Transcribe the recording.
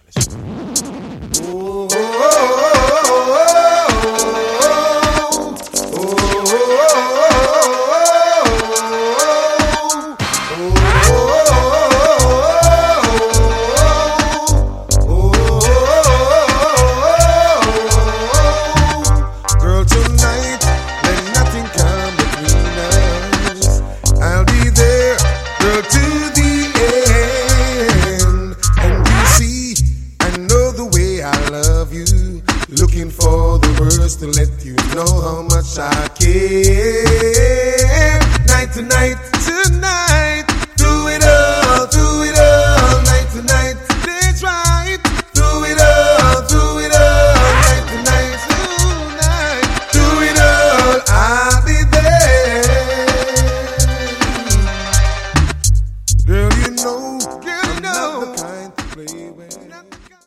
Oh, oh, oh, girl, tonight, let nothing come between us. I'll be there, girl, to the end. And you see, I know the way I love you. Looking for the words to let you know how much I care. Night to night, tonight, do it all, night to night. That's right, do it all, night to night, tonight, do it all. I'll be there, girl. You know, I'm not the kind to play with.